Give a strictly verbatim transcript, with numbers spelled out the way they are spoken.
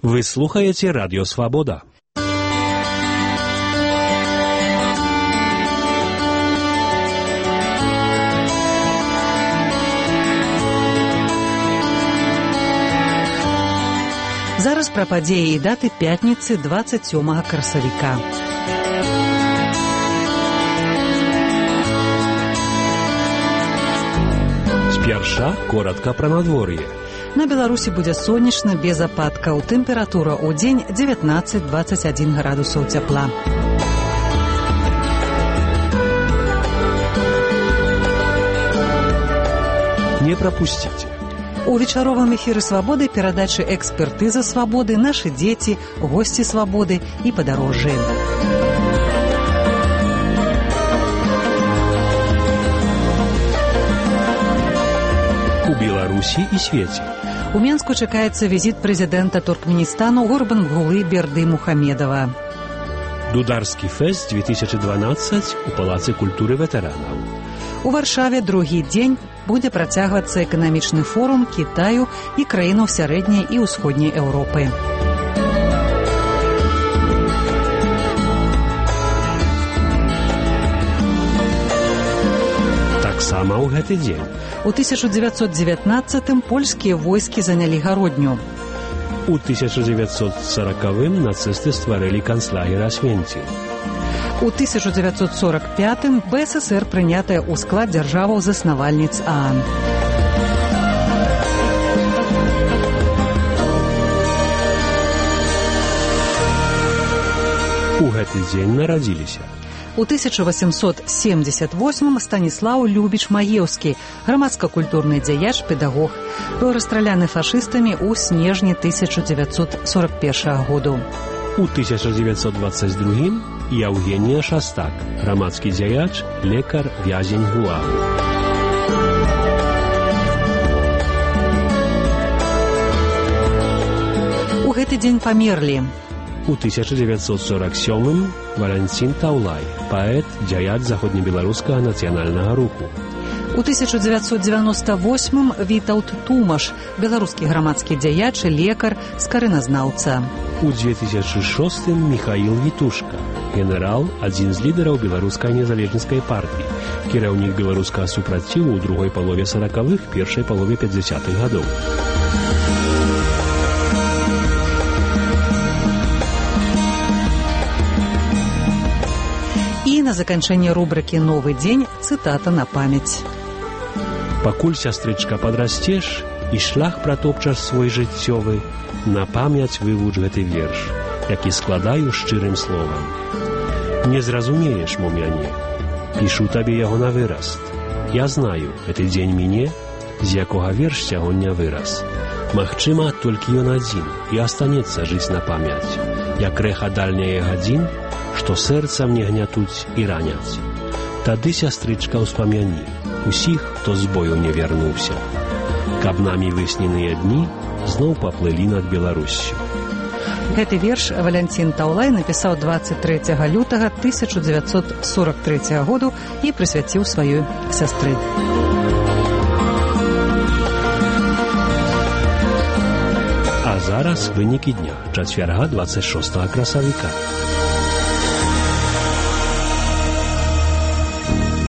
Вы слухаете Радио Свобода. Зараз пра падзеі і даты пятніцы дваццаць сёмага красавіка. Спярша коротка пра надвор'е. На Беларусі будзе сонечна, без ападкаў. Тэмпература ў дзень дзевятнаццаць дваццаць адзін градусаў цяпла. Не прапусціце. У вечаровым эфіры «Свабоды» перадачы «Экспертыза свабоды», «Нашы дзеці», «Госці свабоды» і «Падарожжы». У Беларусі і свеце. У Менску чакаецца візіт прэзідэнта Туркменістану Гурбангулы Бердымухамедова. Дударскі фэст две тысячи дванадцаць у Палацы культуры ветэранаў. У Варшаве другі дзень будзе працягвацца эканамічны форум Кітаю і краінаў сярэдняй і ўсходняй Еўропы. Таксама ў гэты дзень. У тысяча дзевяцьсот дзевятнаццатым польскія войскі занялі Гародню. У тысяча дзевяцьсот сорокавым нацысты стварылі канцлагер Асвенцім. У тысяча дзевяцьсот сорок пятым БССР прынятая ў склад дзяржаваў-заснавальніц ААН. У гэты дзень нарадзіліся. У тысяча васемсот семдзесят восьмым Станіслаў Любіч Маеўскі, грамадска-культурны дзеяч, педагог, быў расстраляны фашыстамі ў снежні тысяча дзевяцьсот сорок першага году. У тысяча дзевяцьсот дваццаць другім Яўгенія Шастак, грамадскі дзеяч, лекар, вязень ГУАГу. У гэты дзень памерлі. У тысяча дзевяцьсот сорок сёмым Валянцін Таўлай, паэт, дзеяч заходнебеларускага нацыянальнага руху. У тысяча дзевяцьсот дзевяноста восьмым Вітаўт Тумаш, беларускі грамадскі дзеяч, лекар, скарыназнаўца. У две тысячи шостым Міхаіл Вітушка, генерал, адзін з лідараў беларускай незалежніцкай партыі, кіраўнік беларускага супраціву ў другой палове саракавых, першай палове пятдзясятых гадоў. І на заканчэнне рубрыкі «Новы дзень» цытата на памяць. Пакуль, сястрычка, падрасцеш і шлях пратопчаш свой жыццёвы, на памяць вывуч гэты верш, які складаю шчырым словам. Не зразумееш мо мяне, пішу табе яго на выраст. Я знаю, гэты дзень міне, з якога верш сягоння вырас. Магчыма, толькі ён адзін і астанецца жыць на памяць, як рэха дальняе гадзін, што сэрца мне гнятуць і раняць. Тады, сястрычка, успамяні усіх, хто з бою не вярнуўся, каб намі высненыя дні зноў паплылі над Беларуссю. Гэты верш Валянцін Таўлай напісаў дваццаць трэцяга лютага тысяча дзевяцьсот сорок трэцяга году і прысвяціў сваёй сястры. А зараз вынікі дня, чацвярга дваццаць шостага красавіка.